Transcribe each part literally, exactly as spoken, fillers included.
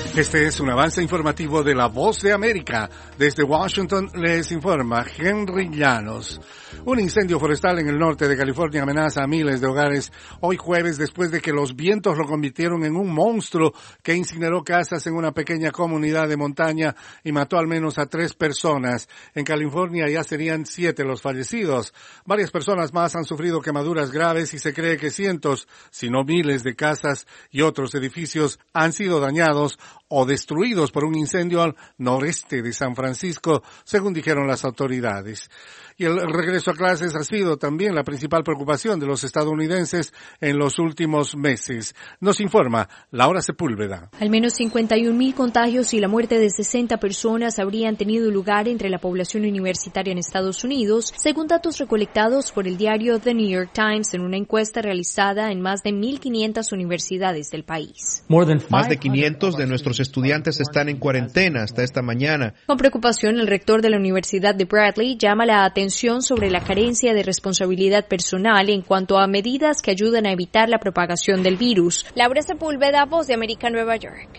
Este es un avance informativo de La Voz de América. Desde Washington les informa Henry Llanos. Un incendio forestal en el norte de California amenaza a miles de hogares hoy jueves después de que los vientos lo convirtieron en un monstruo que incineró casas en una pequeña comunidad de montaña y mató al menos a tres personas. En California ya serían siete los fallecidos. Varias personas más han sufrido quemaduras graves y se cree que cientos, si no miles de casas y otros edificios han sido dañados o destruidos por un incendio al noreste de San Francisco, según dijeron las autoridades. Y el regreso a clases ha sido también la principal preocupación de los estadounidenses en los últimos meses. Nos informa Laura Sepúlveda. Al menos cincuenta y un mil contagios y la muerte de sesenta personas habrían tenido lugar entre la población universitaria en Estados Unidos, según datos recolectados por el diario The New York Times en una encuesta realizada en más de mil quinientas universidades del país. Más de quinientos de nuestros estudiantes están en cuarentena hasta esta mañana. Con preocupación, el rector de la Universidad de Bradley llama la atención sobre la carencia de responsabilidad personal en cuanto a medidas que ayudan a evitar la propagación del virus. Laura Sepúlveda, Voz de América, Nueva York.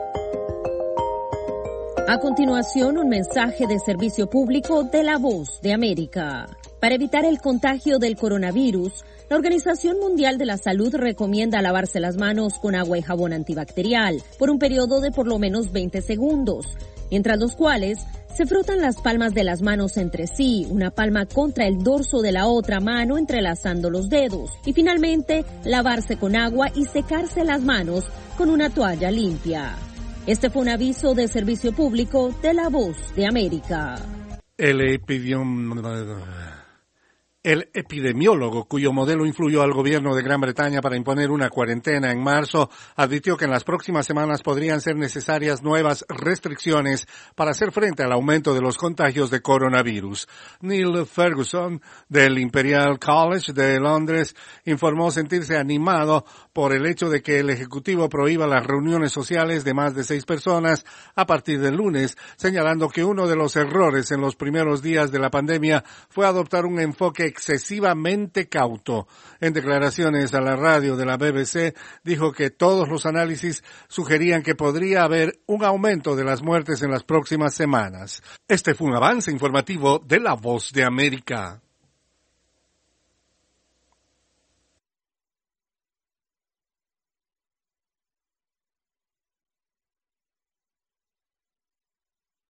A continuación, un mensaje de servicio público de la Voz de América. Para evitar el contagio del coronavirus, la Organización Mundial de la Salud recomienda lavarse las manos con agua y jabón antibacterial por un periodo de por lo menos veinte segundos, mientras los cuales se frotan las palmas de las manos entre sí, una palma contra el dorso de la otra mano entrelazando los dedos, y finalmente lavarse con agua y secarse las manos con una toalla limpia. Este fue un aviso de servicio público de la Voz de América. El epidemiólogo El epidemiólogo, cuyo modelo influyó al gobierno de Gran Bretaña para imponer una cuarentena en marzo, advirtió que en las próximas semanas podrían ser necesarias nuevas restricciones para hacer frente al aumento de los contagios de coronavirus. Neil Ferguson, del Imperial College de Londres, informó sentirse animado por el hecho de que el Ejecutivo prohíba las reuniones sociales de más de seis personas a partir del lunes, señalando que uno de los errores en los primeros días de la pandemia fue adoptar un enfoque excesivamente cauto. En declaraciones a la radio de la B B C, dijo que todos los análisis sugerían que podría haber un aumento de las muertes en las próximas semanas. Este fue un avance informativo de La Voz de América.